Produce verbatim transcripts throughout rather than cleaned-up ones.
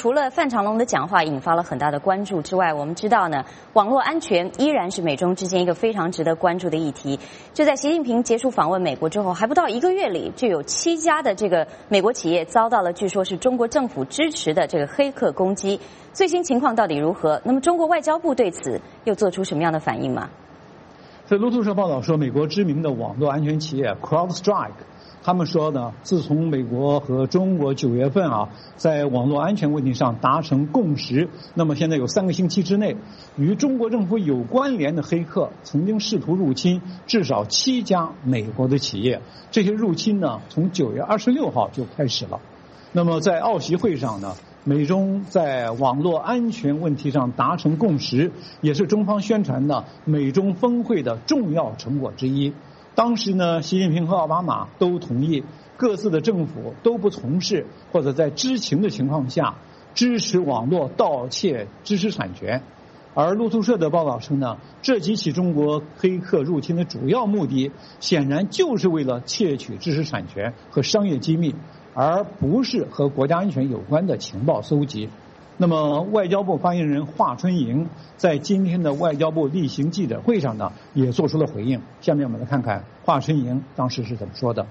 除了范长龙的讲话引发了很大的关注之外，我们知道呢，网络安全依然是美中之间一个非常值得关注的议题。就在习近平结束访问美国之后，还不到一个月里，就有七家的这个美国企业遭到了据说是中国政府支持的这个黑客攻击。最新情况到底如何？那么中国外交部对此又做出什么样的反应吗？ 在路透社报道说，美国知名的网络安全企业 CrowdStrike。他们说呢，自从美国和中国九月份啊，在网络安全问题上达成共识，那么现在有三个星期之内，与中国政府有关联的黑客曾经试图入侵至少七家美国的企业。这些入侵呢，从九月二十六号就开始了。那么在奥席会上呢，美中在网络安全问题上达成共识，也是中方宣传的美中峰会的重要成果之一。当时呢，习近平和奥巴马都同意，各自的政府都不从事或者在知情的情况下支持网络盗窃知识产权。而路透社的报道称呢，这几起中国黑客入侵的主要目的，显然就是为了窃取知识产权和商业机密，而不是和国家安全有关的情报搜集。那么，外交部发言人华春莹在今天的外交部例行记者会上呢，也做出了回应。下面我们来看看华春莹当时是怎么说的。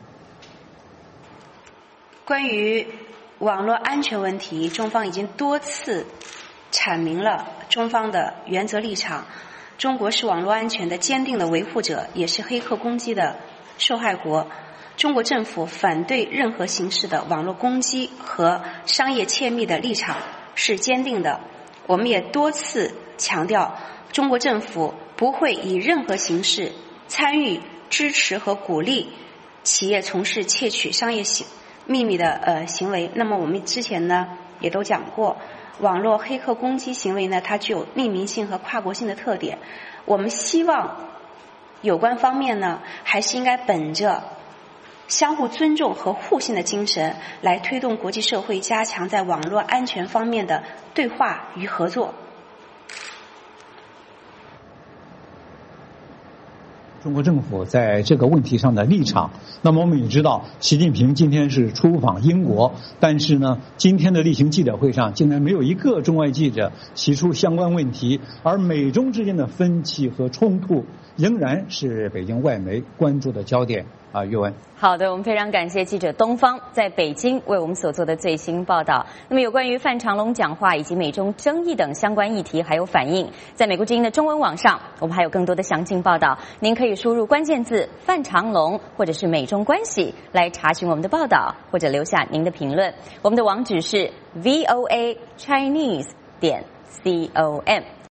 关于网络安全问题，中方已经多次阐明了中方的原则立场。中国是网络安全的坚定的维护者，也是黑客攻击的受害国。中国政府反对任何形式的网络攻击和商业窃密的立场是坚定的。我们也多次强调，中国政府不会以任何形式参与、支持和鼓励企业从事窃取商业行秘密的呃行为。那么我们之前呢也都讲过，网络黑客攻击行为呢，它具有匿名性和跨国性的特点。我们希望有关方面呢，还是应该本着相互尊重和互信的精神，来推动国际社会加强在网络安全方面的对话与合作。 中国政府在这个问题上的立场，那么我们也知道，习近平今天是出访英国，但是呢，今天的例行记者会上竟然没有一个中外记者提出相关问题，而美中之间的分歧和冲突仍然是北京外媒关注的焦点。啊，岳文。 好的，我们非常感谢记者东方在北京为我们所做的最新报道。那么有关于范长龙讲话以及美中争议等相关议题还有反应，在美国之音的中文网上，我们还有更多的详尽报道。您可以输入关键字范长龙或者是美中关系来查询我们的报道，或者留下您的评论。我们的网址是 V O A Chinese 点 C O M。